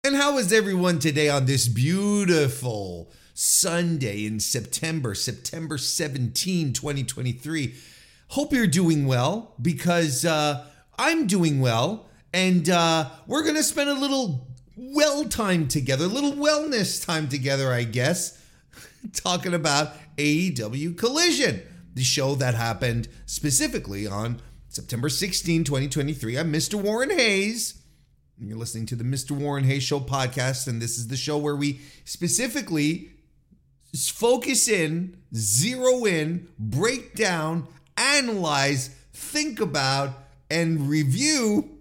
And how is everyone today on this beautiful Sunday in September 17, 2023? Hope you're doing well, because I'm doing well, and we're going to spend a little time together, a little wellness time together, I guess, talking about AEW Collision, the show that happened specifically on September 16, 2023. I'm Mr. Warren Hayes. You're listening to the Mr. Warren Hayes Show podcast, and this is the show where we specifically focus in, zero in, break down, analyze, think about, and review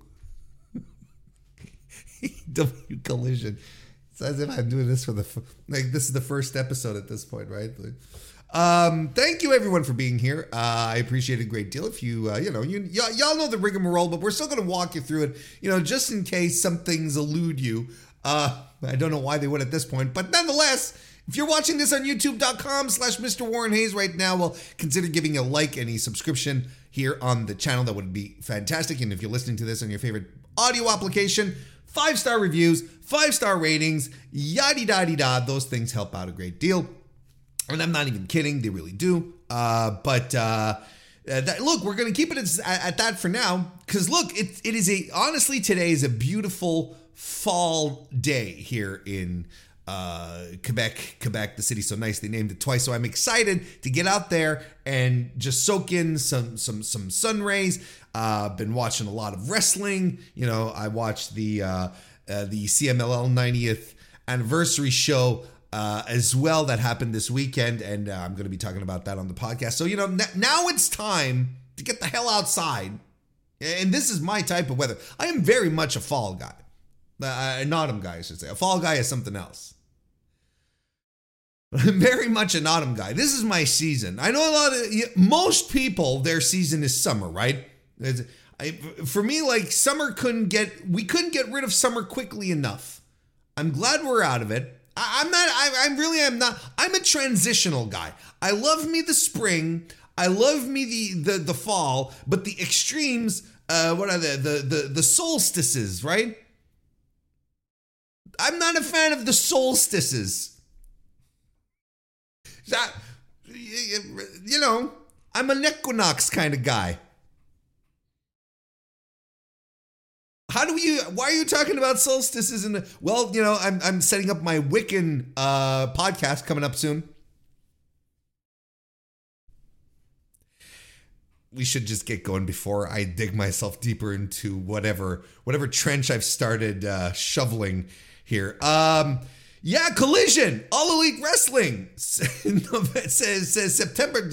AEW Collision. It's as if I'm doing this for this is the first episode at this point, right? Thank you everyone for being here. I appreciate it a great deal. If y'all know the rigmarole, but we're still going to walk you through it, just in case some things elude you. I don't know why they would at this point, but nonetheless, if you're watching this on youtube.com/Mr. Warren Hayes right now, well, consider giving a like and a subscription here on the channel. That would be fantastic. And if you're listening to this on your favorite audio application, 5-star reviews, 5-star ratings, yada-da-da-da, those things help out a great deal. And I'm not even kidding, they really do. Look, we're going to keep it at that for now. Because look, honestly, today is a beautiful fall day here in Quebec, the city's so nice they named it twice. So I'm excited to get out there and just soak in some sun rays. Been watching a lot of wrestling. I watched the CMLL 90th anniversary show as well, that happened this weekend, and I'm going to be talking about that on the podcast. So, now it's time to get the hell outside, and this is my type of weather. I am very much a fall guy, an autumn guy, I should say. A fall guy is something else. I'm very much an autumn guy. This is my season. I know most people, their season is summer, right? For me, like, we couldn't get rid of summer quickly enough. I'm glad we're out of it. I'm not. I'm a transitional guy. I love me the spring. I love me the fall, but the extremes, what are the solstices, right? I'm not a fan of the solstices. I'm an equinox kind of guy. Why are you talking about solstices? I'm setting up my Wiccan podcast coming up soon. We should just get going before I dig myself deeper into whatever trench I've started shoveling here. Collision, All Elite Wrestling. It says September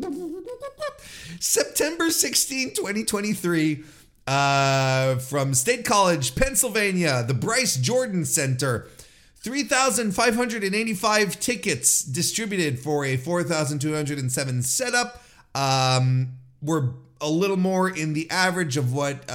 16, 2023. From State College, Pennsylvania, the Bryce Jordan Center, 3,585 tickets distributed for a 4,207 setup. We're a little more in the average of what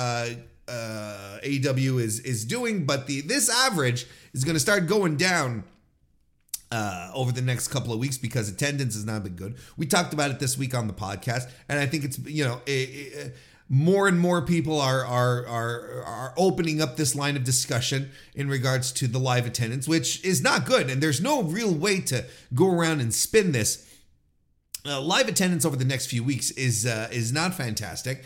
AEW is doing, but this average is going to start going down over the next couple of weeks because attendance has not been good. We talked about it this week on the podcast, and I think it's more and more people are opening up this line of discussion in regards to the live attendance, which is not good. And there's no real way to go around and spin this. Live attendance over the next few weeks is not fantastic.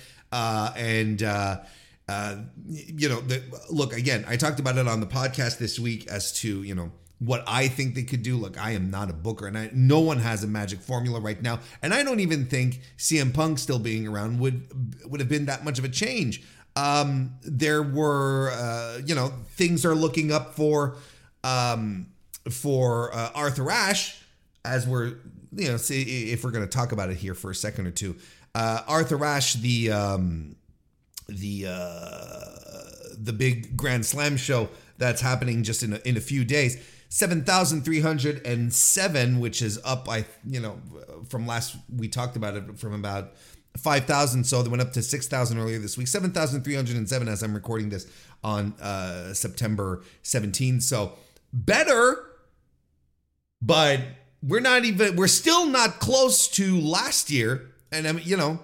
Look, again, I talked about it on the podcast this week as to, what I think they could do. Look, I am not a booker, and no one has a magic formula right now. And I don't even think CM Punk still being around would have been that much of a change. There were, things are looking up for Arthur Ashe, as we're, see if we're going to talk about it here for a second or two. Arthur Ashe, the big Grand Slam show that's happening just in a few days. 7,307, which is up, from last, we talked about it from about 5,000. So they went up to 6,000 earlier this week. 7,307 as I'm recording this on September 17. So better, but we're still not close to last year. And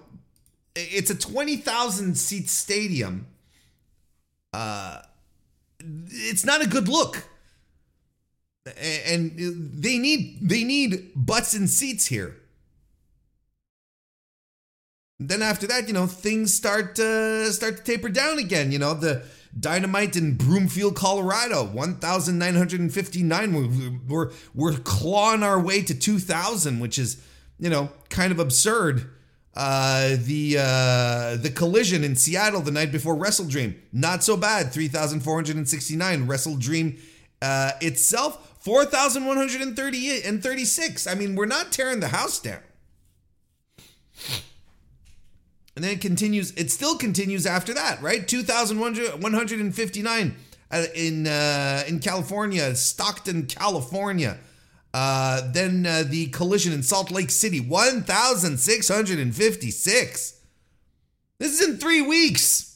it's a 20,000 seat stadium. it's not a good look. And they need butts and seats here. Then after that, things start to taper down again. The Dynamite in Broomfield, Colorado, 1,959. We're clawing our way to 2,000, which is, kind of absurd. The Collision in Seattle the night before Wrestle Dream, not so bad, 3,469. Wrestle Dream itself, 4,138 and 36. I mean, we're not tearing the house down. And then it still continues after that, right? 2,159 in California, Stockton, California. Then the Collision in Salt Lake City, 1,656. This is in 3 weeks.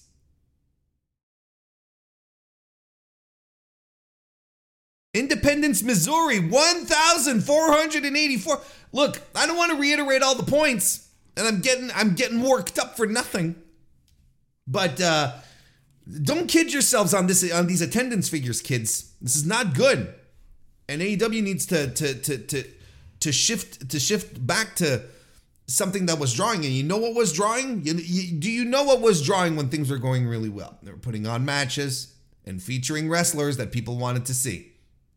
Independence, Missouri, 1,484. Look, I don't want to reiterate all the points. And I'm getting worked up for nothing. But don't kid yourselves on these attendance figures, kids. This is not good. And AEW needs to shift back to something that was drawing. And you know what was drawing? Do you know what was drawing when things were going really well? They were putting on matches and featuring wrestlers that people wanted to see.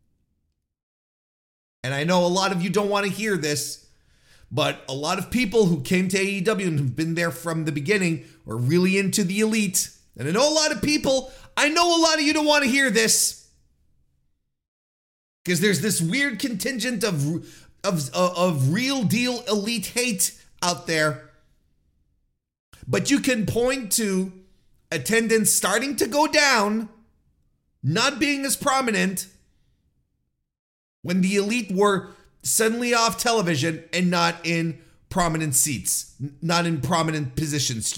And I know a lot of you don't want to hear this, but a lot of people who came to AEW and have been there from the beginning were really into the Elite. And I know a lot of you don't want to hear this. Because there's this weird contingent of real deal Elite hate out there. But you can point to attendance starting to go down, not being as prominent, when the Elite were suddenly off television and not in prominent seats, not in prominent positions,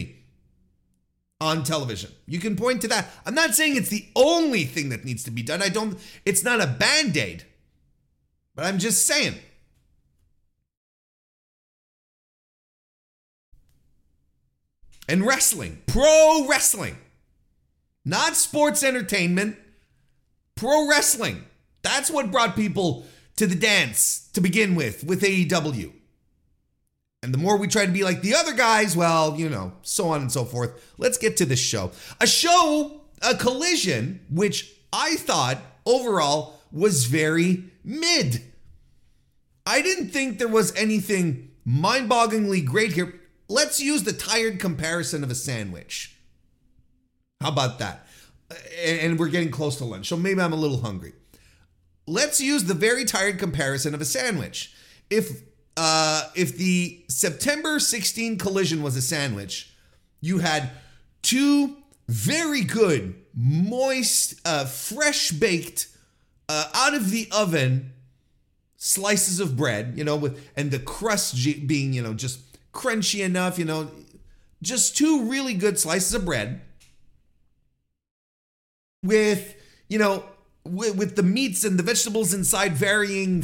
on television. You can point to that. I'm not saying it's the only thing that needs to be done. It's not a band-aid, but I'm just saying. And wrestling, pro wrestling, not sports entertainment, pro wrestling. That's what brought people to the dance to begin with AEW. And the more we try to be like the other guys, well, so on and so forth. Let's get to this show. A Collision, which I thought overall was very mid. I didn't think there was anything mind-bogglingly great here. Let's use the tired comparison of a sandwich. How about that? And we're getting close to lunch, so maybe I'm a little hungry. Let's use the very tired comparison of a sandwich. If the September 16 Collision was a sandwich, you had two very good, moist, fresh baked, out of the oven slices of bread, and the crust being, just crunchy enough, just two really good slices of bread with, with the meats and the vegetables inside varying,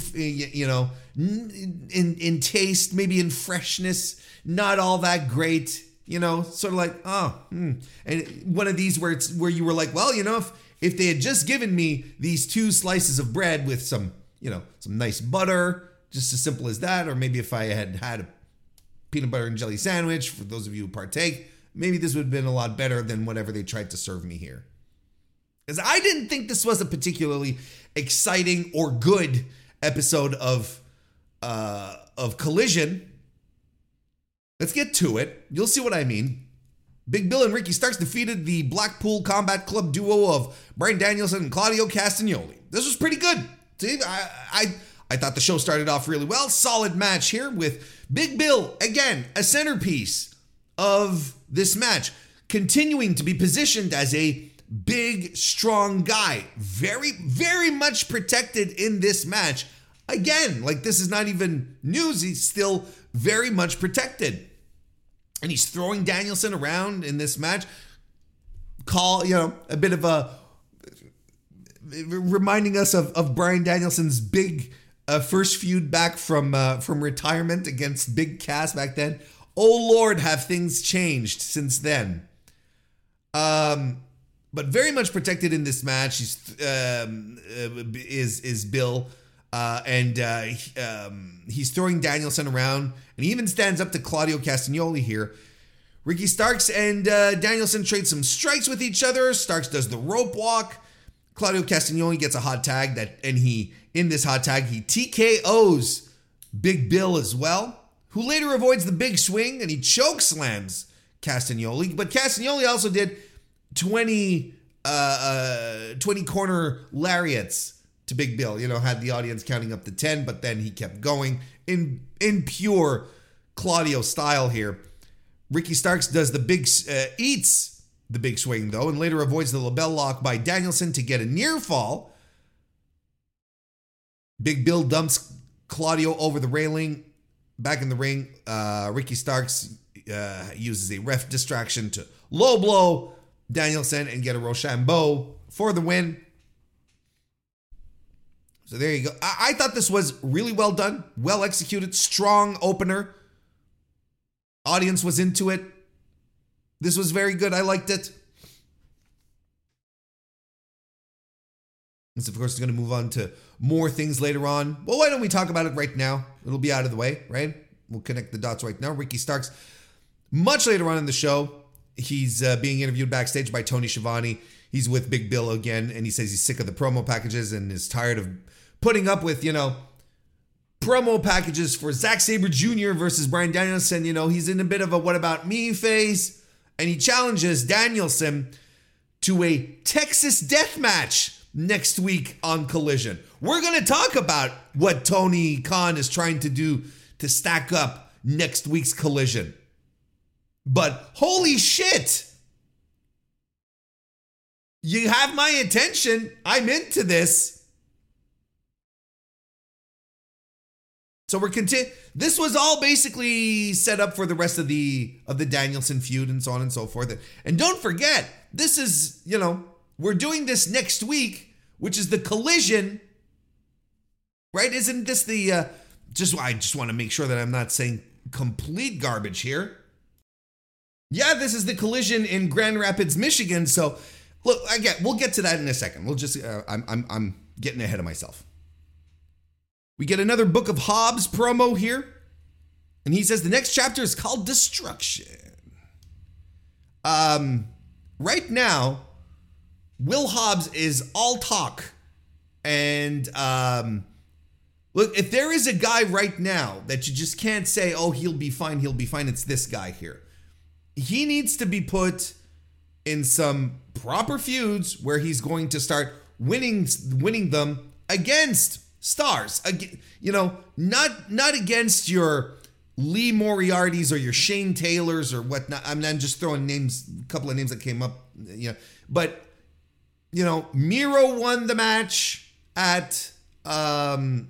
in taste, maybe in freshness, not all that great, sort of like, and one of these where you were like, well, if they had just given me these two slices of bread with some, some nice butter, just as simple as that, or maybe if I had had a peanut butter and jelly sandwich, for those of you who partake, maybe this would have been a lot better than whatever they tried to serve me here. Because I didn't think this was a particularly exciting or good episode of Collision. Let's get to it. You'll see what I mean. Big Bill and Ricky Starks defeated the Blackpool Combat Club duo of Bryan Danielson and Claudio Castagnoli. This was pretty good. See, I thought the show started off really well. Solid match here with Big Bill, again, a centerpiece of this match, continuing to be positioned as a big, strong guy. Very, very much protected in this match. Again, like this is not even news. He's still very much protected. And he's throwing Danielson around in this match. A bit of a... reminding us of Bryan Danielson's big first feud back from retirement against Big Cass back then. Oh Lord, have things changed since then. but very much protected in this match. Is Bill, and he's throwing Danielson around, and he even stands up to Claudio Castagnoli here. Ricky Starks and Danielson trade some strikes with each other. Starks does the rope walk. Claudio Castagnoli gets a hot tag in this hot tag, he TKOs Big Bill as well, who later avoids the big swing and he choke slams Castagnoli. But Castagnoli also did 20 corner lariats to Big Bill. Had the audience counting up to 10, but then he kept going in pure Claudio style here. Ricky Starks does eats the big swing though, and later avoids the label lock by Danielson to get a near fall. Big Bill dumps Claudio over the railing. Back in the ring, Ricky Starks uses a ref distraction to low blow Danielson and get a Rochambeau for the win. So there you go. I thought this was really well done, well executed, strong opener. Audience was into it. This was very good. I liked it. And so of course, we're going to move on to more things later on. Well, why don't we talk about it right now? It'll be out of the way, right? We'll connect the dots right now. Ricky Starks, much later on in the show, he's being interviewed backstage by Tony Schiavone. He's with Big Bill again, and he says he's sick of the promo packages and is tired of putting up with, promo packages for Zack Sabre Jr. versus Bryan Danielson. He's in a bit of a what about me phase, and he challenges Danielson to a Texas death match next week on Collision. We're going to talk about what Tony Khan is trying to do to stack up next week's Collision. But holy shit! You have my attention. I'm into this. So this was all basically set up for the rest of the Danielson feud and so on and so forth. And don't forget, this is, we're doing this next week, which is the Collision, right? Isn't this the I just want to make sure that I'm not saying complete garbage here. Yeah, this is the Collision in Grand Rapids, Michigan. So look, we'll get to that in a second. We'll just I'm getting ahead of myself. We get another Book of Hobbs promo here. And he says the next chapter is called Destruction. Right now, Will Hobbs is all talk. And look, if there is a guy right now that you just can't say, oh, he'll be fine, it's this guy here. He needs to be put in some proper feuds where he's going to start winning them against stars, not against your Lee Moriartys or your Shane Taylors or whatnot. I'm just throwing names, a couple of names that came up, but Miro won the match at All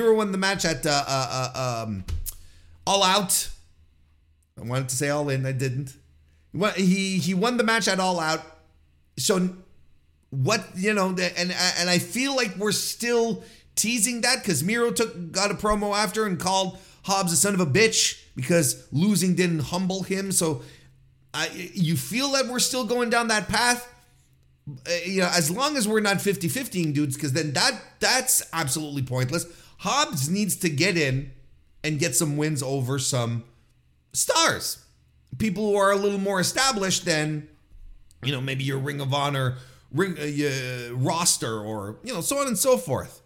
Out. I wanted to say All In, I didn't. He won the match at All Out. So what, and I feel like we're still teasing that because Miro got a promo after and called Hobbs a son of a bitch because losing didn't humble him. So you feel that we're still going down that path, as long as we're not 50-50ing dudes, because then that's absolutely pointless. Hobbs needs to get in and get some wins over some stars, people who are a little more established than, maybe your Ring of Honor roster or, so on and so forth.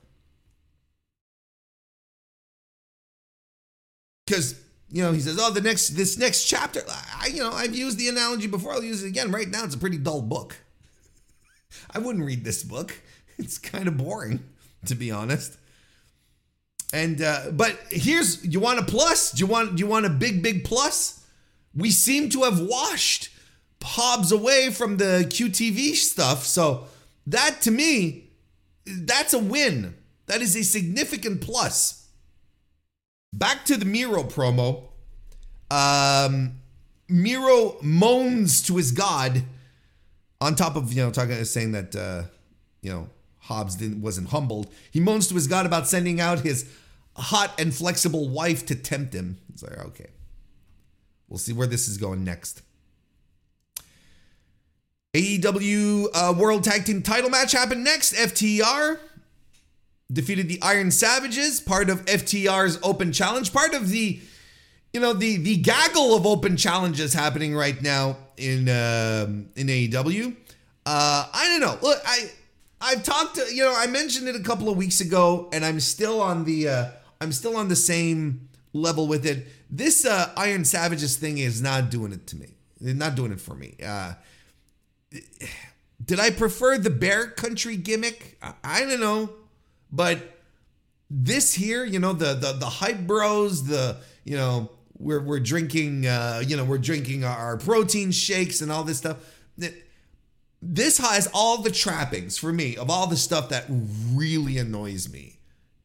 Because, he says, oh, this next chapter, I've used the analogy before, I'll use it again. Right now, it's a pretty dull book. I wouldn't read this book. It's kind of boring, to be honest. And, but you want a plus? Do you want a big plus? We seem to have washed Hobbs away from the QTV stuff. So that, to me, that's a win. That is a significant plus. Back to the Miro promo. Miro moans to his God on top of, saying that, Hobbs wasn't humbled. He moans to his God about sending out his hot and flexible wife to tempt him. It's like, okay, we'll see where this is going next. AEW World Tag Team title match happened next. FTR defeated the Iron Savages, part of FTR's open challenge, part of the gaggle of open challenges happening right now in AEW. I don't know. Look, I've talked to, I mentioned it a couple of weeks ago, and I'm still on the same level with it. This Iron Savages thing is not doing it to me. They're not doing it for me. Did I prefer the Bear Country gimmick? I don't know. But this here, the hype bros, we're drinking, we're drinking our protein shakes and all this stuff. This has all the trappings for me of all the stuff that really annoys me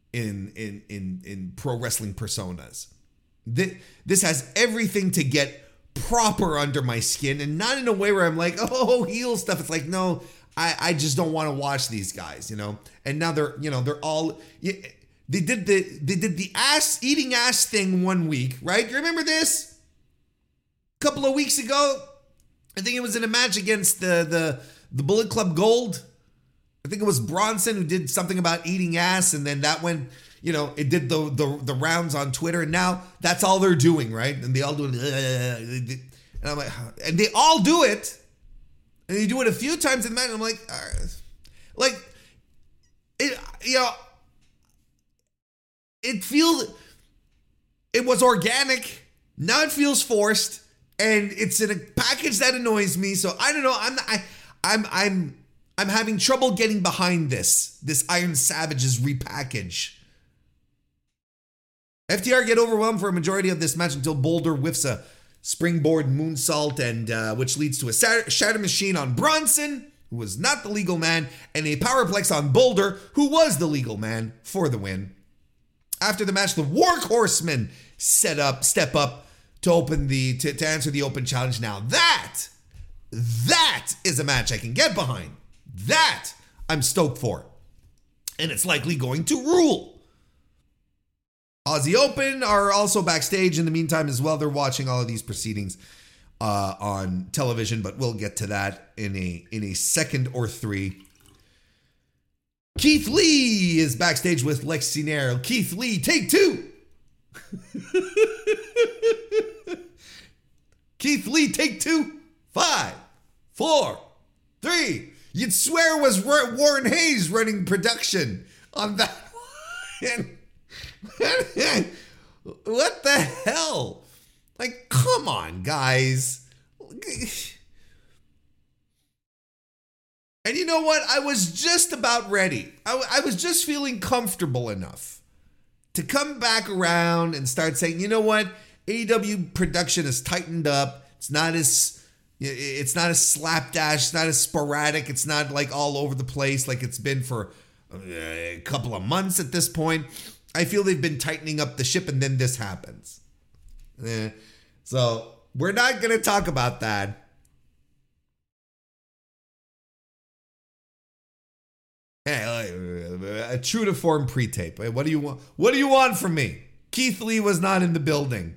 in pro wrestling personas. This has everything to get proper under my skin, and not in a way where I'm like, oh, heel stuff. It's like, no, I just don't want to watch these guys, And now they're all, they did the eating ass thing one week, right? You remember this? A couple of weeks ago, I think it was in a match against the Bullet Club Gold. I think it was Bronson who did something about eating ass, and then that went, it did the rounds on Twitter, and now that's all they're doing, right? And they all do it, and I'm like, and they all do it, and they do it a few times in the match, and I'm like, all right. Like, it was organic. Now it feels forced, and it's in a package that annoys me. So I don't know. I'm having trouble getting behind this Iron Savages repackage. FTR get overwhelmed for a majority of this match until Boulder whiffs a springboard moonsault, and which leads to a shatter machine on Bronson, who was not the legal man, and a powerplex on Boulder, who was the legal man, for the win. After the match, the Workhorsemen step up to answer the open challenge. Now that is a match I can get behind. That I'm stoked for, and it's likely going to rule. Aussie Open are also backstage in the meantime as well. They're watching all of these proceedings on television, but we'll get to that in a second or three. Keith Lee is backstage with Lexi Nair. Keith Lee, take two. Keith Lee, take two. 5, 4, 3. You'd swear it was Warren Hayes running production on that one. What the hell? Like, come on, guys. And you know what? I was just about ready. I was just feeling comfortable enough to come back around and start saying, you know what? AEW production has tightened up. It's not as slapdash. It's not as sporadic. It's not like all over the place like it's been for a couple of months at this point. I feel they've been tightening up the ship, and then this happens. So we're not going to talk about that. Hey, a true to form pre-tape. What do you want? What do you want from me? Keith Lee was not in the building.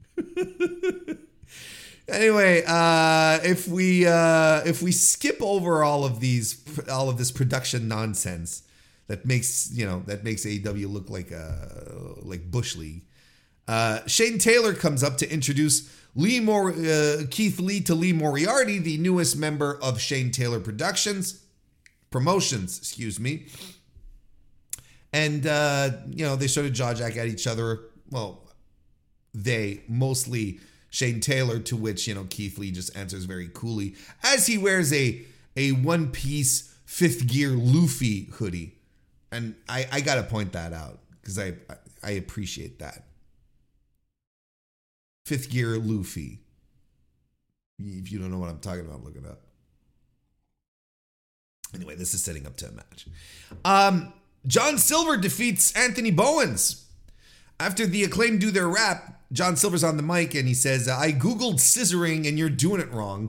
Anyway, if we skip over all of this production nonsense that makes AEW look like Bush League. Shane Taylor comes up to introduce Keith Lee to Lee Moriarty, the newest member of Shane Taylor Promotions, excuse me. And they sort of jaw-jack at each other. Well, they mostly Shane Taylor, to which Keith Lee just answers very coolly as he wears a one-piece Fifth Gear Luffy hoodie. And I got to point that out because I appreciate that. Fifth Gear Luffy. If you don't know what I'm talking about, look it up. Anyway, this is setting up to a match. John Silver defeats Anthony Bowens. After the Acclaimed do their rap, John Silver's on the mic and he says, I Googled scissoring and you're doing it wrong.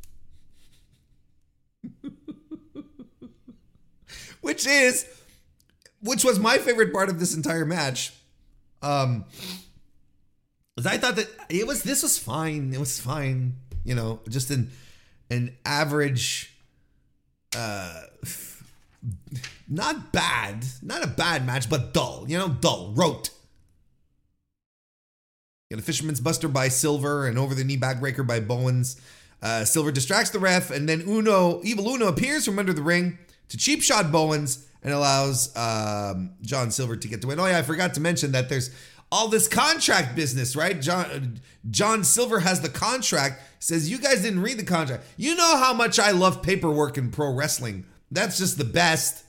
Which was my favorite part of this entire match. I thought that this was fine. It was fine, just an an average, not a bad match, but dull, dull, rote. Got a Fisherman's Buster by Silver and over the knee backbreaker by Bowens. Silver distracts the ref, and then Evil Uno appears from under the ring to cheap shot Bowens and allows John Silver to get the win. Oh yeah, I forgot to mention that there's all this contract business, right? John Silver has the contract, says you guys didn't read the contract. You know how much I love paperwork in pro wrestling. That's just the best.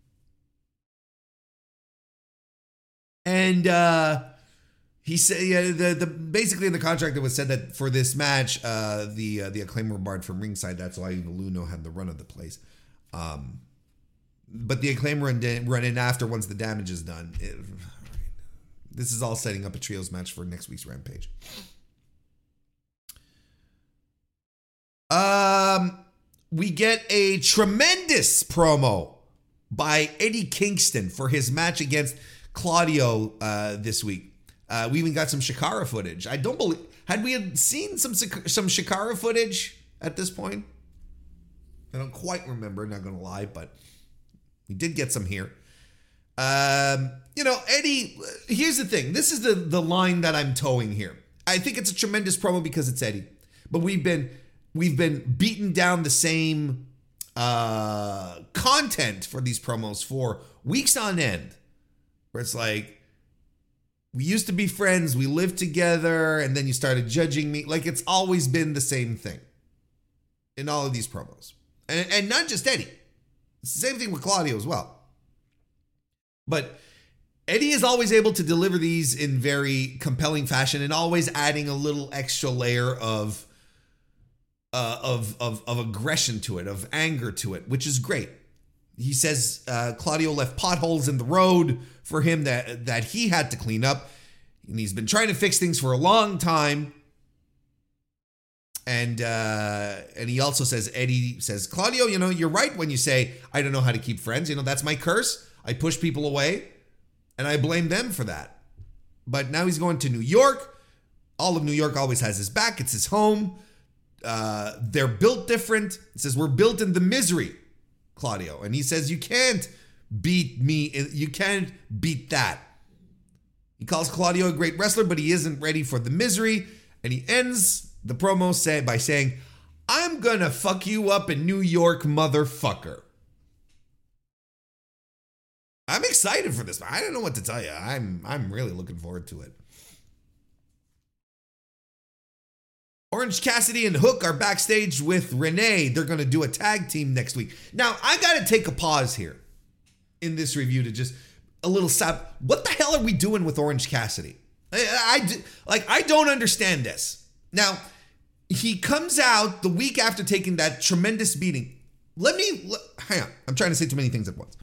And he said, basically in the contract it was said that for this match, the Acclaim were barred from ringside. That's why Evil Uno had the run of the place. But the Acclaim run in after once the damage is done. This is all setting up a trios match for next week's Rampage. We get a tremendous promo by Eddie Kingston for his match against Claudio this week. We even got some Shikara footage. I don't believe... Had we seen some Shikara footage at this point? I don't quite remember, not going to lie, but we did get some here. Eddie, here's the thing. This is the line that I'm towing here. I think it's a tremendous promo because it's Eddie. But we've been beaten down the same content for these promos for weeks on end. Where it's like, we used to be friends, we lived together, and then you started judging me. Like, it's always been the same thing in all of these promos. And not just Eddie. It's the same thing with Claudio as well. But Eddie is always able to deliver these in very compelling fashion and always adding a little extra layer of aggression to it, of anger to it, which is great. He says Claudio left potholes in the road for him that he had to clean up. And he's been trying to fix things for a long time. And he also says, Eddie says, Claudio, you're right when you say, I don't know how to keep friends. That's my curse. I push people away and I blame them for that. But now he's going to New York. All of New York always has his back. It's his home. They're built different. He says, we're built in the misery, Claudio. And he says, you can't beat me. You can't beat that. He calls Claudio a great wrestler, but he isn't ready for the misery. And he ends the promo by saying, I'm gonna fuck you up in New York, motherfucker. I'm excited for this. I don't know what to tell you. I'm really looking forward to it. Orange Cassidy and Hook are backstage with Renee. They're going to do a tag team next week. Now, I got to take a pause here in this review to just a little stop. What the hell are we doing with Orange Cassidy? I don't understand this. Now, he comes out the week after taking that tremendous beating. Hang on. I'm trying to say too many things at once.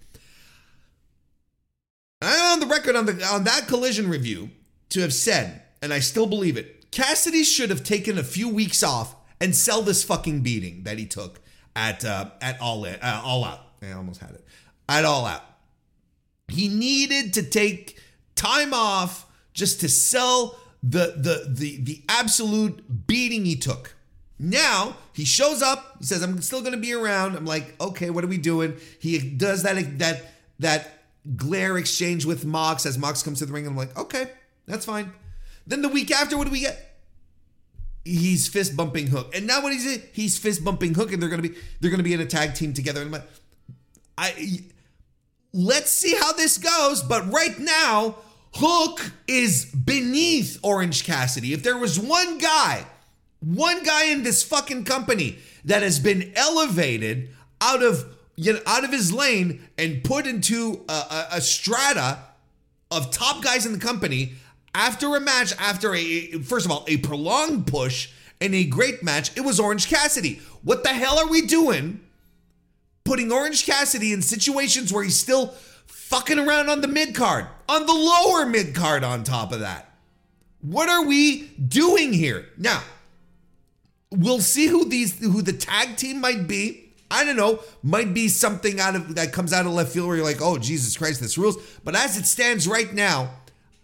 I'm on the record on that Collision review to have said, and I still believe it, Cassidy should have taken a few weeks off and sell this fucking beating that he took at All Out. I almost had it. At All Out. He needed to take time off just to sell the absolute beating he took. Now, he shows up, he says, I'm still going to be around. I'm like, okay, what are we doing? He does that glare exchange with Mox as Mox comes to the ring. And I'm like, okay, that's fine. Then the week after, what do we get? He's fist bumping Hook. And now what he's fist bumping Hook and they're going to be in a tag team together. And I'm like, let's see how this goes. But right now, Hook is beneath Orange Cassidy. If there was one guy in this fucking company that has been elevated out of his lane and put into a strata of top guys in the company after a match, first of all, a prolonged push and a great match, it was Orange Cassidy. What the hell are we doing putting Orange Cassidy in situations where he's still fucking around on the mid-card, on the lower mid-card on top of that? What are we doing here? Now, we'll see who the tag team might be. I don't know, might be something that comes out of left field where you're like, oh, Jesus Christ, this rules. But as it stands right now,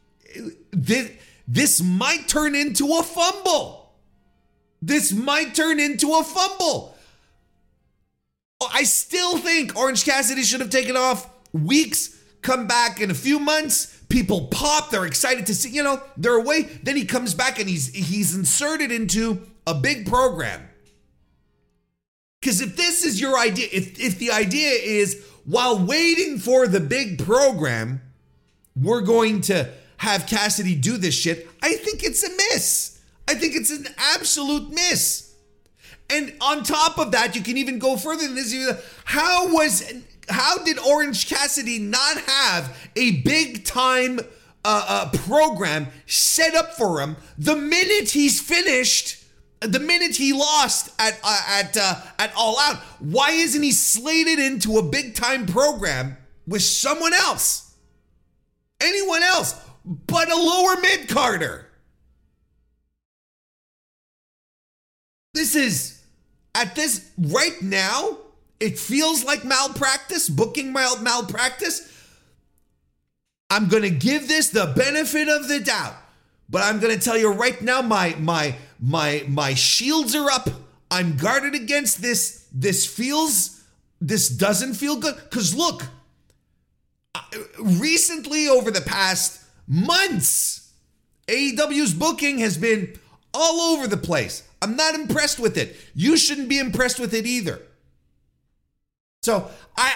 this might turn into a fumble. This might turn into a fumble. I still think Orange Cassidy should have taken off weeks, come back in a few months. People pop, they're excited to see, they're away. Then he comes back and he's inserted into a big program. Because if this is your idea, if the idea is while waiting for the big program, we're going to have Cassidy do this shit, I think it's a miss. I think it's an absolute miss. And on top of that, you can even go further than this. How did Orange Cassidy not have a big time program set up for him the minute he's finished, the minute he lost at All Out? Why isn't he slated into a big time program with someone else? Anyone else but a lower mid-carder? Right now, it feels like malpractice, booking malpractice. I'm going to give this the benefit of the doubt, but I'm going to tell you right now, my shields are up. I'm guarded against this. This doesn't feel good. Because look, recently over the past months, AEW's booking has been all over the place. I'm not impressed with it. You shouldn't be impressed with it either. So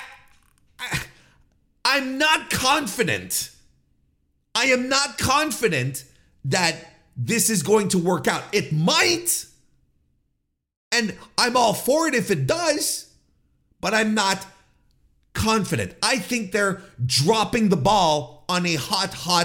I'm not confident. I am not confident that this is going to work out. It might, and I'm all for it if it does, but I'm not confident. I think they're dropping the ball on a hot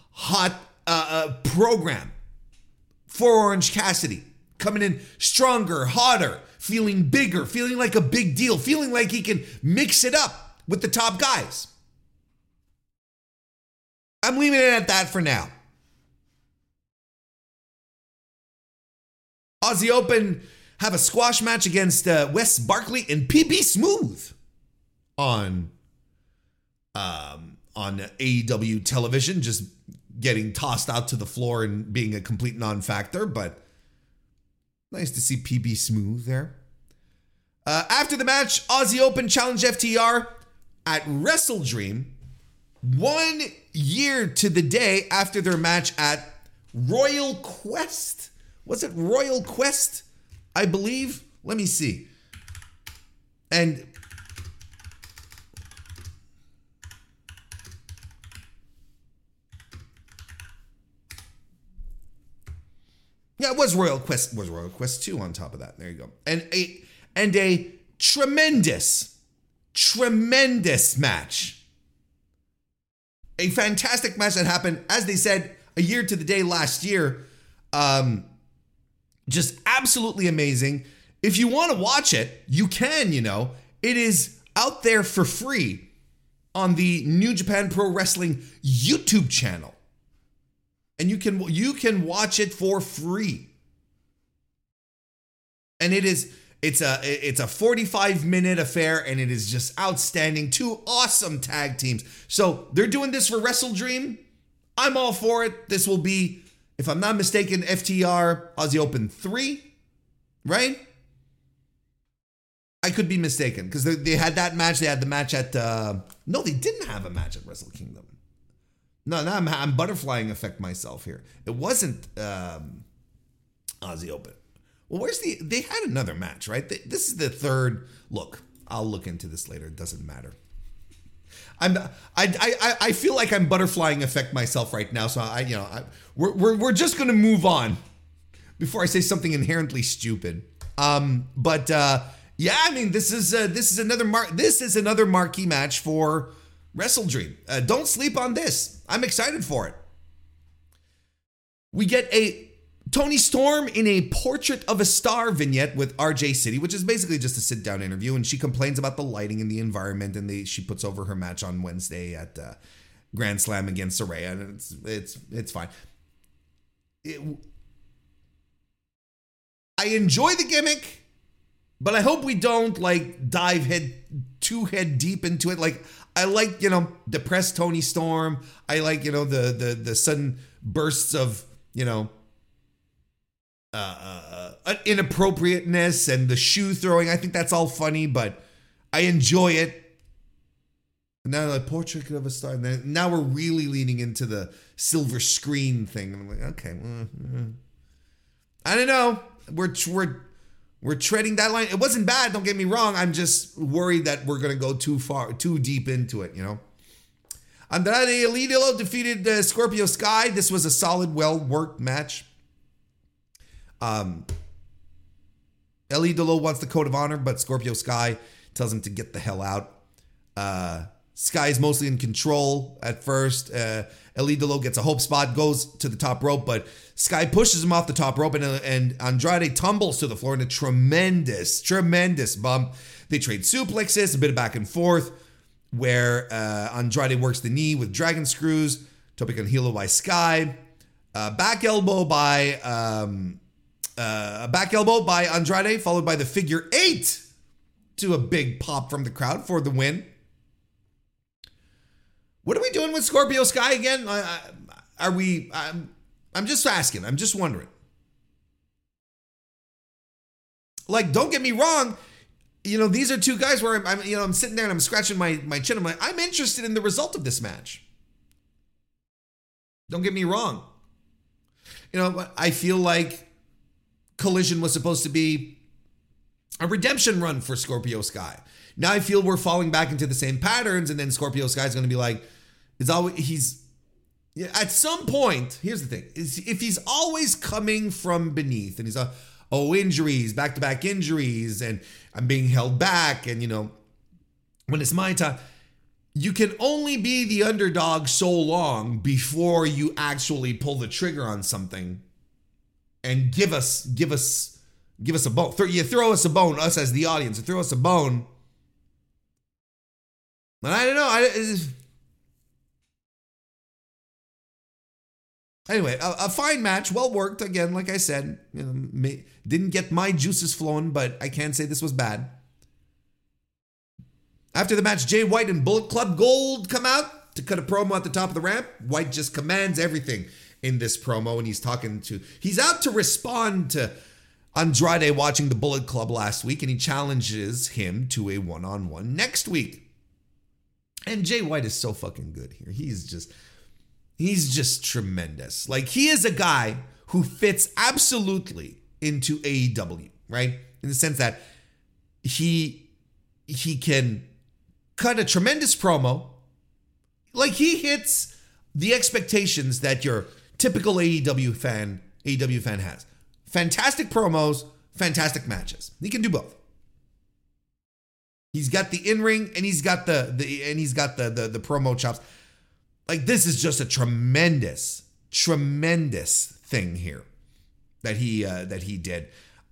program for Orange Cassidy. Coming in stronger, hotter, feeling bigger, feeling like a big deal, feeling like he can mix it up with the top guys. I'm leaving it at that for now. Aussie Open have a squash match against Wes Barkley and PB Smooth on AEW television, just getting tossed out to the floor and being a complete non-factor, but nice to see PB Smooth there. After the match, Aussie Open challenged FTR at Wrestle Dream 1 year to the day after their match at Royal Quest. Was it Royal Quest? I believe. Let me see. And yeah, it was Royal Quest. Was Royal Quest 2 on top of that. There you go. And a tremendous match. A fantastic match that happened, as they said, a year to the day last year. Just absolutely amazing. If you want to watch it, you can, It is out there for free on the New Japan Pro Wrestling YouTube channel. And you can watch it for free. And it's a 45-minute affair, and it is just outstanding. 2 awesome tag teams. So they're doing this for Wrestle Dream. I'm all for it. This will be, if I'm not mistaken, FTR Aussie Open 3, right? I could be mistaken because they had that match. They had the match at no, they didn't have a match at Wrestle Kingdom. No, I'm butterflying effect myself here. It wasn't Aussie Open. Well, they had another match, right? This is the third. Look, I'll look into this later. It doesn't matter. I feel like I'm butterflying effect myself right now. So we're just gonna move on before I say something inherently stupid. Yeah, I mean, this is another marquee match for Wrestle Dream. Don't sleep on this. I'm excited for it. We get a Toni Storm in a Portrait of a Star vignette with RJ City, which is basically just a sit-down interview, and she complains about the lighting and the environment, and she puts over her match on Wednesday at Grand Slam against Saraya, and it's fine. I enjoy the gimmick, but I hope we don't dive head deep into it. I like, depressed Toni Storm. I like, the sudden bursts of, inappropriateness and the shoe throwing. I think that's all funny, but I enjoy it. And now like Portrait of a Star. And then, now we're really leaning into the silver screen thing. And I'm like, okay. I don't know. We're treading that line. It wasn't bad, don't get me wrong. I'm just worried that we're going to go too deep into it, you know. Andrade El Idolo defeated Scorpio Sky. This was a solid, well-worked match. El Idolo wants the code of honor, but Scorpio Sky tells him to get the hell out. Sky is mostly in control at first. El Idolo gets a hope spot, goes to the top rope, but Sky pushes him off the top rope, and Andrade tumbles to the floor in a tremendous bump. They trade suplexes, a bit of back and forth, where Andrade works the knee with dragon screws, tope con hilo by Sky, back elbow by Andrade, followed by the figure 8 to a big pop from the crowd for the win. What are we doing with Scorpio Sky again? I'm just asking. I'm just wondering. Like, don't get me wrong. You know, these are two guys where I'm sitting there and I'm scratching my chin. I'm like, I'm interested in the result of this match. Don't get me wrong. You know, I feel like Collision was supposed to be a redemption run for Scorpio Sky. Now I feel we're falling back into the same patterns, and then Scorpio Sky is going to be like, at some point, here's the thing, if he's always coming from beneath and he's injuries, back-to-back injuries, and I'm being held back, and you know, when it's my time, you can only be the underdog so long before you actually pull the trigger on something and give us a bone. You throw us a bone, us as the audience, throw us a bone. And I don't know. Anyway, a fine match, well worked. Again, like I said, you know, didn't get my juices flowing, but I can't say this was bad. After the match, Jay White and Bullet Club Gold come out to cut a promo at the top of the ramp. White just commands everything in this promo, and he's out to respond to Andrade watching the Bullet Club last week, and he challenges him to a one-on-one next week. And Jay White is so fucking good here. He's just tremendous. Like, he is a guy who fits absolutely into AEW, right? In the sense that he can cut a tremendous promo. Like, he hits the expectations that your typical AEW fan has. Fantastic promos, fantastic matches. He can do both. He's got the in-ring and he's got the promo chops. Like, this is just a tremendous thing here that he did.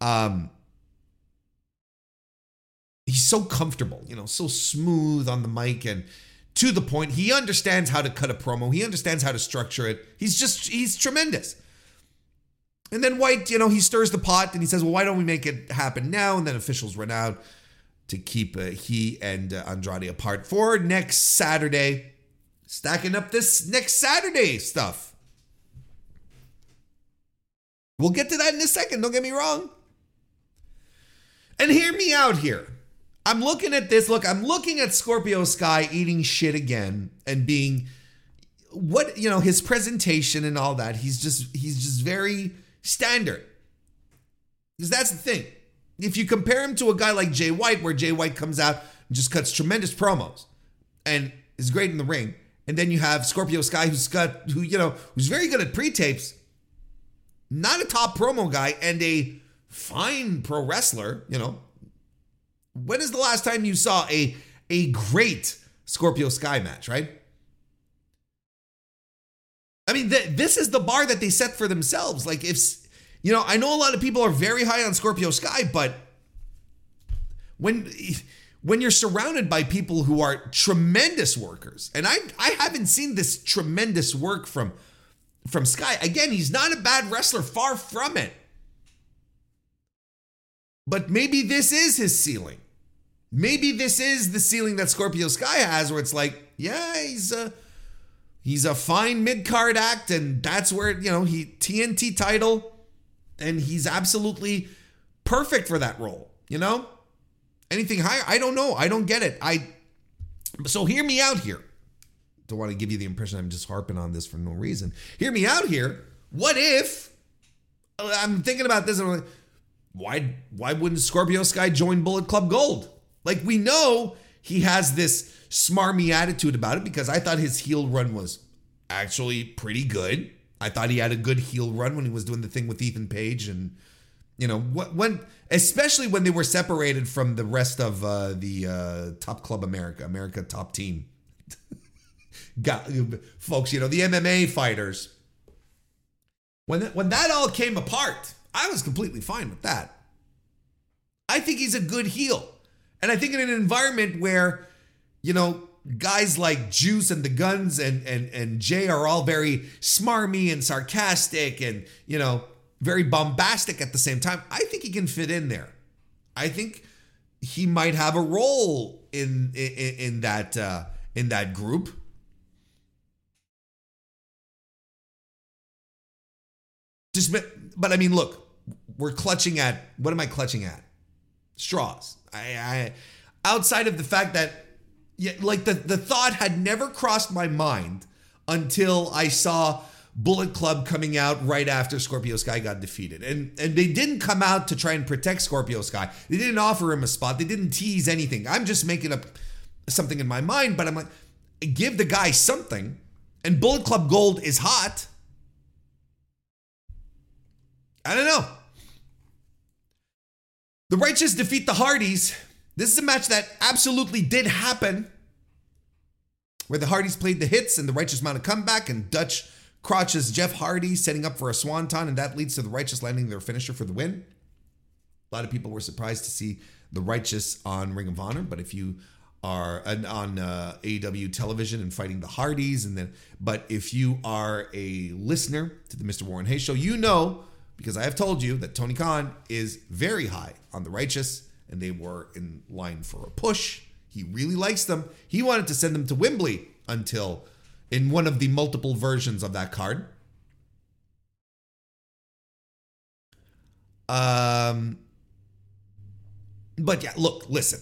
He's so comfortable, you know, so smooth on the mic and to the point. He understands how to cut a promo. He understands how to structure it. He's tremendous. And then White, you know, he stirs the pot and he says, well, why don't we make it happen now? And then officials run out to keep he and Andrade apart for next Saturday. Stacking up this next Saturday stuff. We'll get to that in a second, don't get me wrong. And hear me out here. I'm looking at this. Look, I'm looking at Scorpio Sky eating shit again and being his presentation and all that. He's just very standard. Because that's the thing. If you compare him to a guy like Jay White, where Jay White comes out and just cuts tremendous promos and is great in the ring, and then you have Scorpio Sky who's very good at pre-tapes, not a top promo guy, and a fine pro wrestler, you know. When is the last time you saw a great Scorpio Sky match, right? I mean, this is the bar that they set for themselves. Like, I know a lot of people are very high on Scorpio Sky, but when you're surrounded by people who are tremendous workers, and I haven't seen this tremendous work from Sky. Again, he's not a bad wrestler, far from it. But maybe this is his ceiling. Maybe this is the ceiling that Scorpio Sky has, where it's like, yeah, he's a fine mid-card act, and that's where, he TNT title, and he's absolutely perfect for that role, And Anything higher? I don't know. I don't get it. So hear me out here. Don't want to give you the impression I'm just harping on this for no reason. Hear me out here. What if I'm thinking about this and I'm like, why wouldn't Scorpio Sky join Bullet Club Gold? Like, we know he has this smarmy attitude about it because I thought his heel run was actually pretty good. I thought he had a good heel run when he was doing the thing with Ethan Page, and especially when they were separated from the rest of the Top Club America Top Team. Folks, the MMA fighters. When that all came apart, I was completely fine with that. I think he's a good heel. And I think in an environment where, guys like Juice and the Guns and Jay are all very smarmy and sarcastic and, very bombastic at the same time, I think he can fit in there. I think he might have a role in that group. But I mean, look, we're clutching at, what am I clutching at? Straws. I outside of the fact that, the thought had never crossed my mind until I saw Bullet Club coming out right after Scorpio Sky got defeated. And they didn't come out to try and protect Scorpio Sky. They didn't offer him a spot. They didn't tease anything. I'm just making up something in my mind, but I'm like, give the guy something. And Bullet Club Gold is hot. I don't know. The Righteous defeat the Hardys. This is a match that absolutely did happen, where the Hardys played the hits and the Righteous mount a comeback, and Dutch crotches Jeff Hardy, setting up for a swanton, and that leads to the Righteous landing their finisher for the win. A lot of people were surprised to see the Righteous on Ring of Honor, but if you are on AEW television and fighting the Hardys, but if you are a listener to the Mr. Warren Hayes show, because I have told you that Tony Khan is very high on the Righteous, and they were in line for a push. He really likes them. He wanted to send them to Wembley in one of the multiple versions of that card. But yeah, look, listen.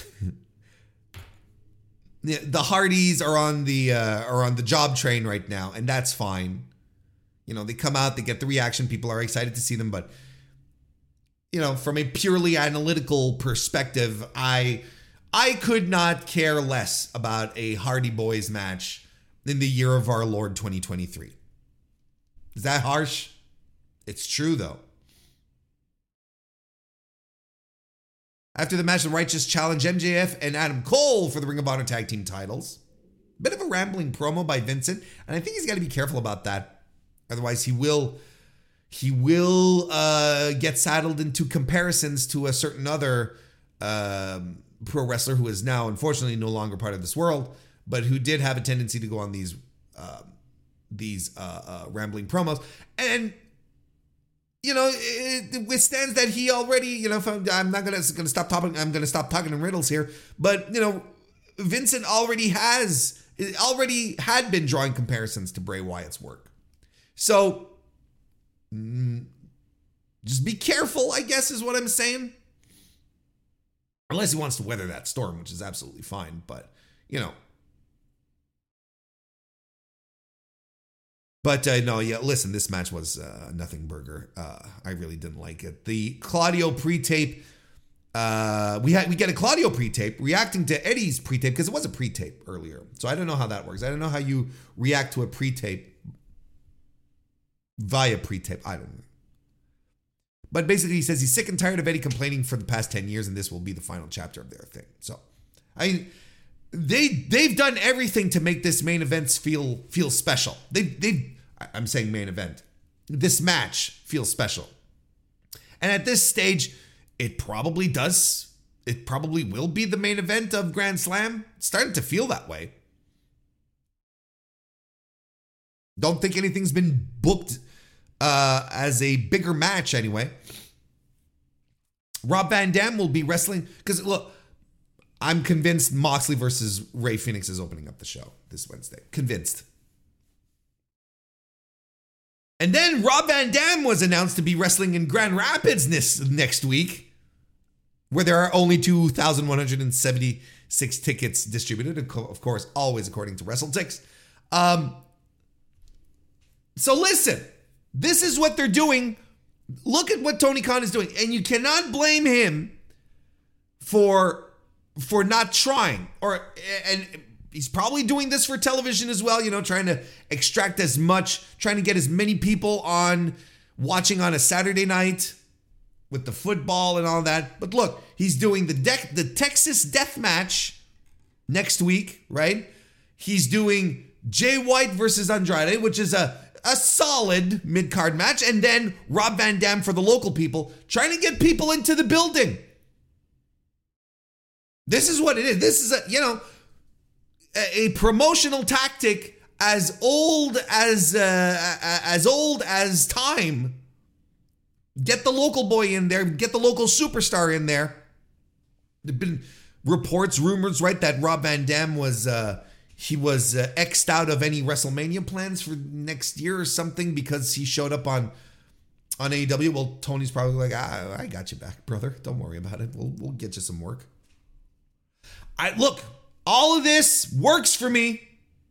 The Hardys are on the job train right now, and that's fine. They come out, they get the reaction. People are excited to see them. But, from a purely analytical perspective, I could not care less about a Hardy Boys match in the year of our Lord 2023. Is that harsh? It's true, though. After the match, the Righteous challenged MJF and Adam Cole for the Ring of Honor Tag Team titles. Bit of a rambling promo by Vincent, and I think he's got to be careful about that. Otherwise, he will get saddled into comparisons to a certain other pro wrestler who is now, unfortunately, no longer part of this world, but who did have a tendency to go on these rambling promos. And, it withstands that he already, I'm not going to stop talking. I'm going to stop talking in riddles here. But, Vincent already had been drawing comparisons to Bray Wyatt's work. So, just be careful, I guess, is what I'm saying. Unless he wants to weather that storm, which is absolutely fine. But, But no, yeah, listen, this match was nothing burger. I really didn't like it. The Claudio pre-tape, we get a Claudio pre-tape reacting to Eddie's pre-tape, because it was a pre-tape earlier. So I don't know how that works. I don't know how you react to a pre-tape via pre-tape. I don't know. But basically he says he's sick and tired of Eddie complaining for the past 10 years, and this will be the final chapter of their thing. So, they've done everything to make this main event feel special. I'm saying main event. This match feels special. And at this stage, it probably does. It probably will be the main event of Grand Slam. It's starting to feel that way. Don't think anything's been booked as a bigger match anyway. Rob Van Dam will be wrestling, because look, I'm convinced Moxley versus Rey Fenix is opening up the show this Wednesday. Convinced. And then Rob Van Dam was announced to be wrestling in Grand Rapids next week. where there are only 2,176 tickets distributed, of course, always according to WrestleTix. So listen, this is what they're doing. Look at what Tony Khan is doing, and you cannot blame him for not trying. And he's probably doing this for television as well, trying to extract trying to get as many people on watching on a Saturday night with the football and all that. But look, he's doing the Texas Death Match next week, right? He's doing Jay White versus Andrade, which is a solid mid-card match, and then Rob Van Dam for the local people, trying to get people into the building. This is what it is. This is a promotional tactic as old as time. Get the local boy in there. Get the local superstar in there. There've been reports, rumors, right, that Rob Van Dam was X'd out of any WrestleMania plans for next year or something because he showed up on AEW. Well, Tony's probably like, I got you back, brother. Don't worry about it. We'll get you some work. Look, all of this works for me.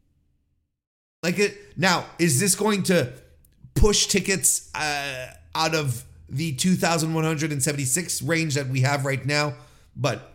Now, is this going to push tickets out of the 2,176 range that we have right now? But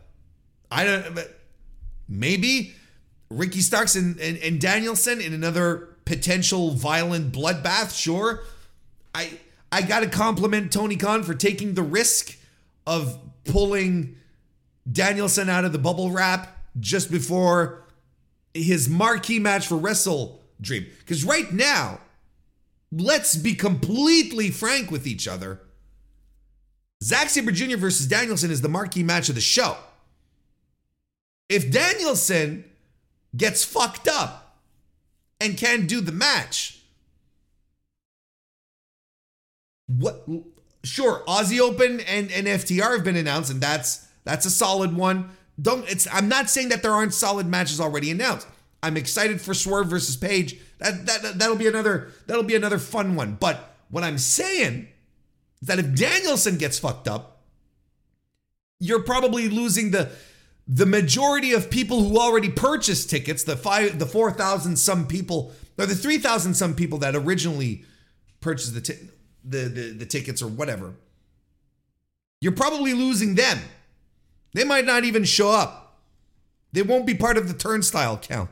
maybe Ricky Starks and Danielson in another potential violent bloodbath. Sure. I got to compliment Tony Khan for taking the risk of pulling Danielson out of the bubble wrap just before his marquee match for Wrestle Dream. Because right now, let's be completely frank with each other. Zack Sabre Jr. versus Danielson is the marquee match of the show. If Danielson gets fucked up and can't do the match, sure, Aussie Open and FTR have been announced, and that's a solid one. I'm not saying that there aren't solid matches already announced. I'm excited for Swerve versus Page. That'll be another fun one. But what I'm saying is that if Danielson gets fucked up, you're probably losing the majority of people who already purchased tickets, the 4,000 some people, or the 3,000 some people that originally purchased the tickets or whatever. You're probably losing them. They might not even show up. They won't be part of the turnstile count.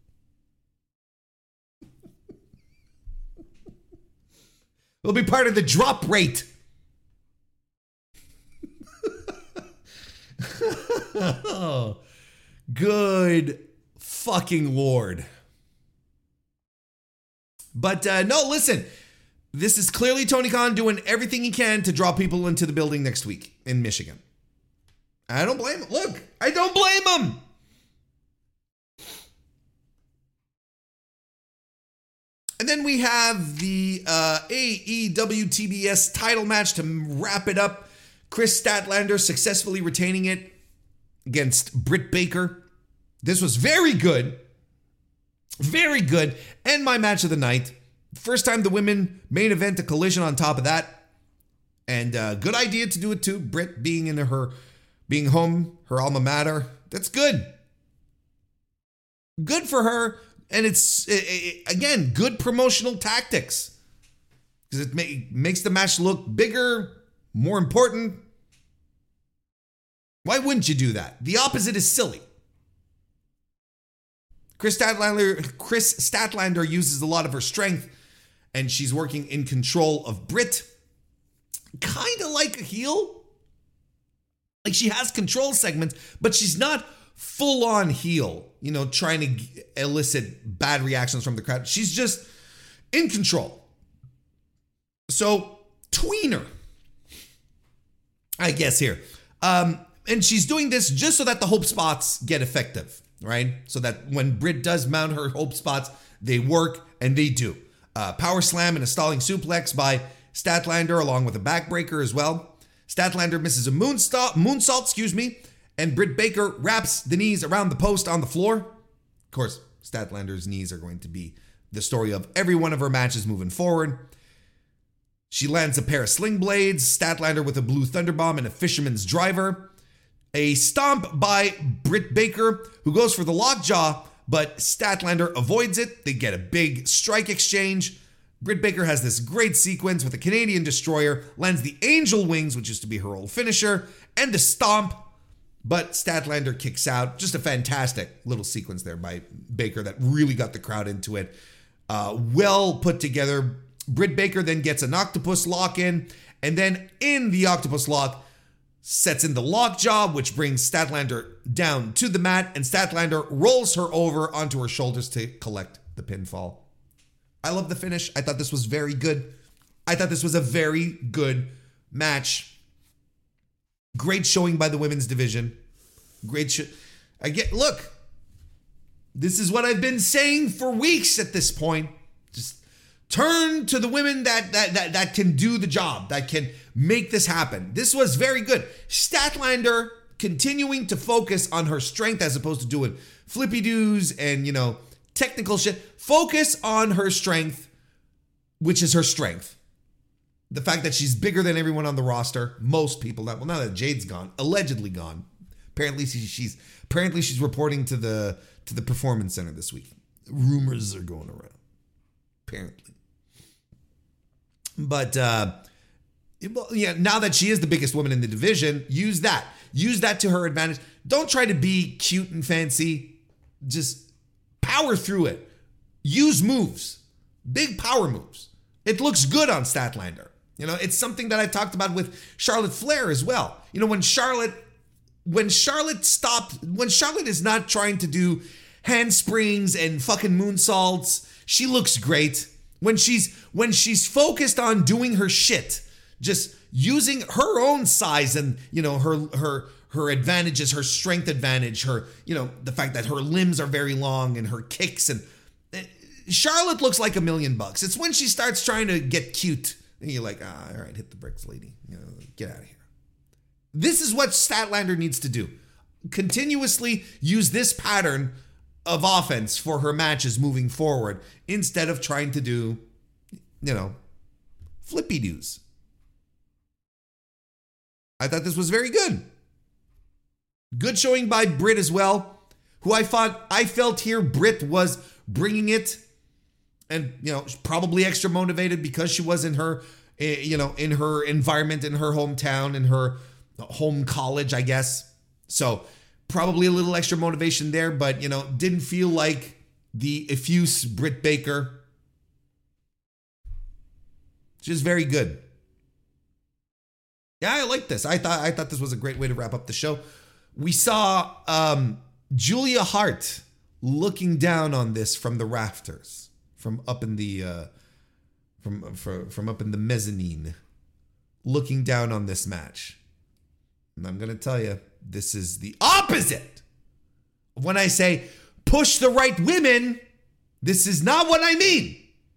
They'll be part of the drop rate. Oh, good fucking Lord. But no, listen. This is clearly Tony Khan doing everything he can to draw people into the building next week in Michigan. I don't blame him. Look, I don't blame him. And then we have the AEW TBS title match to wrap it up. Chris Statlander successfully retaining it against Britt Baker. This was very good. Very good. And my match of the night. First time the women main event a Collision on top of that. And good idea to do it too. Britt being home, her alma mater. That's good. Good for her. And it's, again, good promotional tactics. Because it makes the match look bigger, more important. Why wouldn't you do that? The opposite is silly. Chris Statlander uses a lot of her strength, and she's working in control of Britt. Kind of like a heel. Like she has control segments, but she's not full-on heel, trying to elicit bad reactions from the crowd. She's just in control. So, tweener, I guess here. And she's doing this just so that the hope spots get effective, right? So that when Britt does mount her hope spots, they work, and they do. Power slam and a stalling suplex by Statlander, along with a backbreaker as well. Statlander misses a moonsault, and Britt Baker wraps the knees around the post on the floor. Of course, Statlander's knees are going to be the story of every one of her matches moving forward. She lands a pair of sling blades, Statlander with a blue thunderbomb and a fisherman's driver. A stomp by Britt Baker, who goes for the lockjaw, but Statlander avoids it. They get a big strike exchange. Britt Baker has this great sequence with a Canadian Destroyer, lands the Angel Wings, which used to be her old finisher, and a stomp, but Statlander kicks out. Just a fantastic little sequence there by Baker that really got the crowd into it. Well put together. Britt Baker then gets an octopus lock in, and then in the octopus lock, sets in the lockjaw, which brings Statlander down to the mat, and Statlander rolls her over onto her shoulders to collect the pinfall. I love the finish. I thought this was very good. I thought this was a very good match. Great showing by the women's division. Look, this is what I've been saying for weeks at this point. Just turn to the women that can do the job, that can make this happen. This was very good. Statlander continuing to focus on her strength as opposed to doing flippy doos and, technical shit. Focus on her strength, which is her strength. The fact that she's bigger than everyone on the roster. Most people, now that Jade's gone, allegedly gone. Apparently she's reporting to the Performance Center this week. Rumors are going around. Apparently. But now that she is the biggest woman in the division, use that to her advantage. Don't try to be cute and fancy. Just power through it. Use moves, big power moves. It looks good on Statlander. It's something that I talked about with Charlotte Flair as well. When Charlotte is not trying to do handsprings and fucking moonsaults, she looks great. When she's focused on doing her shit, just using her own size and, her advantages, her strength advantage, her, the fact that her limbs are very long and her kicks, and Charlotte looks like $1 million. It's when she starts trying to get cute and you're like, all right, hit the bricks, lady. Get out of here. This is what Statlander needs to do. Continuously use this pattern of offense for her matches moving forward instead of trying to do, flippy doos. I thought this was very good. Good showing by Britt as well, who I felt here Britt was bringing it, and probably extra motivated because she was in her in her environment, in her hometown, in her home college, I guess. So probably a little extra motivation there, but didn't feel like the effuse Britt Baker. Just very good. Yeah, I like this. I thought this was a great way to wrap up the show. We saw Julia Hart looking down on this from the rafters, from up in the from up in the mezzanine, looking down on this match. And I'm gonna tell you, this is the opposite. When I say push the right women, this is not what I mean.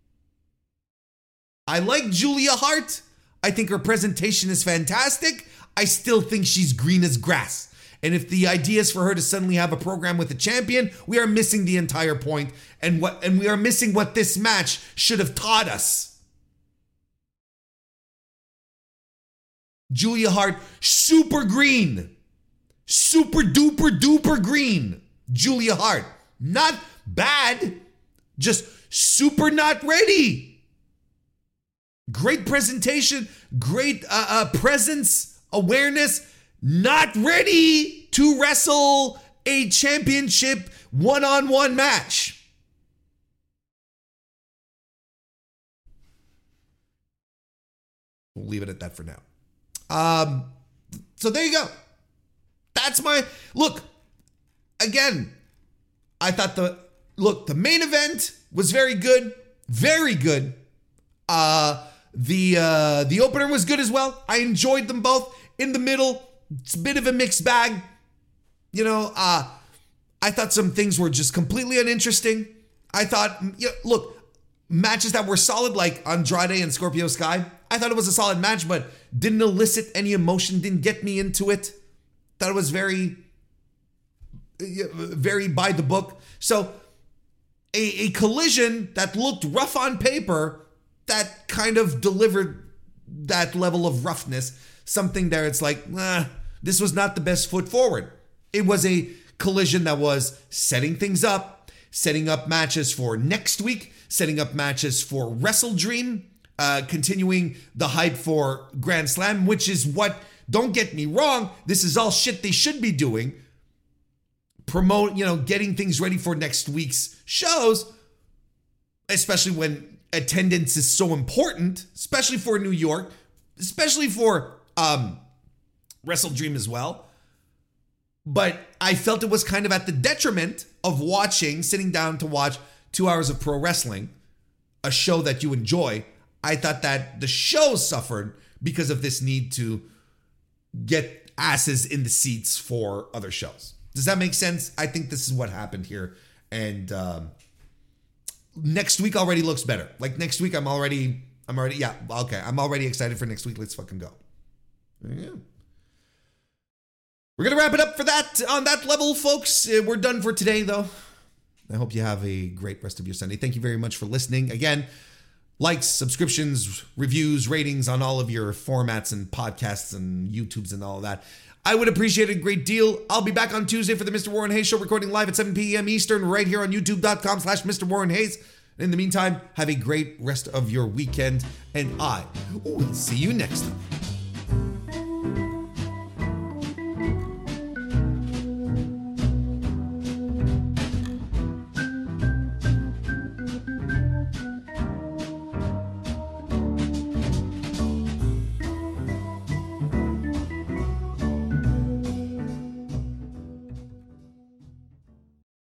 I like Julia Hart. I think her presentation is fantastic. I still think she's green as grass. And if the idea is for her to suddenly have a program with a champion, we are missing the entire point, and we are missing what this match should have taught us. Julia Hart, super green. Super duper duper green. Julia Hart. Not bad, just super not ready. Great presentation, great presence, awareness. Not ready to wrestle a championship one-on-one match. We'll leave it at that for now. So there you go. That's my look. Again, I thought the main event was very good. Very good. The opener was good as well. I enjoyed them both. In the middle, it's a bit of a mixed bag. I thought some things were just completely uninteresting. I thought, look, matches that were solid, like Andrade and Scorpio Sky, I thought it was a solid match, but didn't elicit any emotion, didn't get me into it. Thought it was very, very by the book. So a collision that looked rough on paper, that kind of delivered that level of roughness. Something there, it's like, this was not the best foot forward. It was a Collision that was setting things up, setting up matches for next week, setting up matches for Wrestle Dream, continuing the hype for Grand Slam, which is what, don't get me wrong, this is all shit they should be doing. Promote, getting things ready for next week's shows, especially when attendance is so important, especially for New York, especially for Wrestle Dream as well. But I felt it was kind of at the detriment of sitting down to watch 2 hours of pro wrestling, a show that you enjoy. I thought that the show suffered because of this need to get asses in the seats for other shows. Does that make sense? I think this is what happened here. And next week already looks better. Like next week, I'm already excited for next week. Let's fucking go. Yeah. We're going to wrap it up on that level, folks. We're done for today, though. I hope you have a great rest of your Sunday. Thank you very much for listening. Again, likes, subscriptions, reviews, ratings on all of your formats and podcasts and YouTubes and all of that. I would appreciate it a great deal. I'll be back on Tuesday for the Mr. Warren Hayes Show, recording live at 7 p.m. Eastern, right here on youtube.com/Mr. Warren Hayes. In the meantime, have a great rest of your weekend, and I will see you next time.